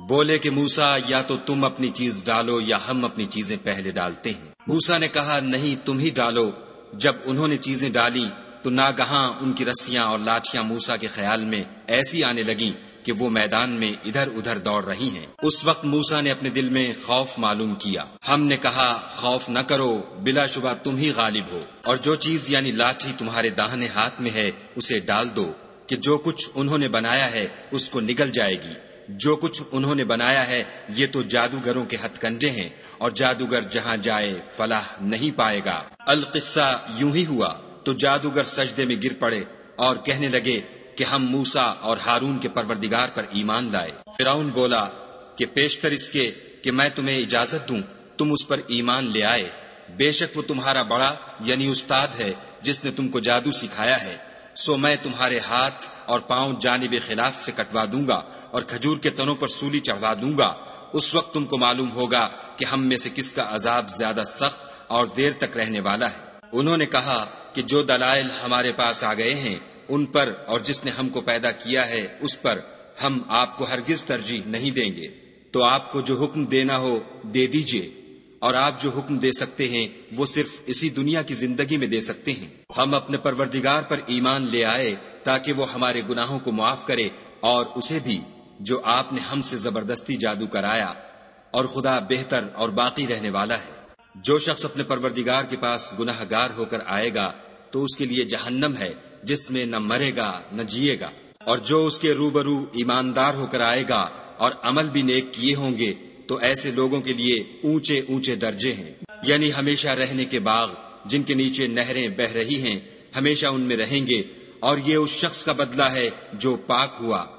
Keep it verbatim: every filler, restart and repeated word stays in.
بولے کہ موسیٰ یا تو تم اپنی چیز ڈالو یا ہم اپنی چیزیں پہلے ڈالتے ہیں۔ موسیٰ نے کہا نہیں تم ہی ڈالو۔ جب انہوں نے چیزیں ڈالی تو ناگہاں ان کی رسیاں اور لاٹھیاں موسیٰ کے خیال میں ایسی آنے لگیں کہ وہ میدان میں ادھر ادھر دوڑ رہی ہیں۔ اس وقت موسیٰ نے اپنے دل میں خوف معلوم کیا۔ ہم نے کہا خوف نہ کرو، بلا شبہ تم ہی غالب ہو، اور جو چیز یعنی لاٹھی تمہارے داہنے ہاتھ میں ہے اسے ڈال دو کہ جو کچھ انہوں نے بنایا ہے اس کو نگل جائے گی۔ جو کچھ انہوں نے بنایا ہے یہ تو جادوگروں کے ہتھ کنڈے ہیں، اور جادوگر جہاں جائے فلاح نہیں پائے گا۔ القصہ یوں ہی ہوا تو جادوگر سجدے میں گر پڑے اور کہنے لگے کہ ہم موسیٰ اور ہارون کے پروردگار پر ایمان لائے۔ فرعون بولا کہ پیشتر اس کے کہ میں تمہیں اجازت دوں تم اس پر ایمان لے آئے، بے شک وہ تمہارا بڑا یعنی استاد ہے جس نے تم کو جادو سکھایا ہے، سو میں تمہارے ہاتھ اور پاؤں جانب خلاف سے کٹوا دوں گا اور کھجور کے تنوں پر سولی چڑھوا دوں گا۔ اس وقت تم کو معلوم ہوگا کہ ہم میں سے کس کا عذاب زیادہ سخت اور دیر تک رہنے والا ہے۔ انہوں نے کہا کہ جو دلائل ہمارے پاس آ گئے ہیں ان پر اور جس نے ہم کو پیدا کیا ہے اس پر ہم آپ کو ہرگز ترجیح نہیں دیں گے، تو آپ کو جو حکم دینا ہو دے دیجئے، اور آپ جو حکم دے سکتے ہیں وہ صرف اسی دنیا کی زندگی میں دے سکتے ہیں۔ ہم اپنے پروردگار پر ایمان لے آئے تاکہ وہ ہمارے گناہوں کو معاف کرے اور اسے بھی جو آپ نے ہم سے زبردستی جادو کرایا، اور خدا بہتر اور باقی رہنے والا ہے۔ جو شخص اپنے پروردگار کے پاس گناہ گار ہو کر آئے گا تو اس کے لیے جہنم ہے جس میں نہ مرے گا نہ جیے گا، اور جو اس کے روبرو ایماندار ہو کر آئے گا اور عمل بھی نیک کیے ہوں گے تو ایسے لوگوں کے لیے اونچے اونچے درجے ہیں، یعنی ہمیشہ رہنے کے باغ جن کے نیچے نہریں بہ رہی ہیں، ہمیشہ ان میں رہیں گے، اور یہ اس شخص کا بدلہ ہے جو پاک ہوا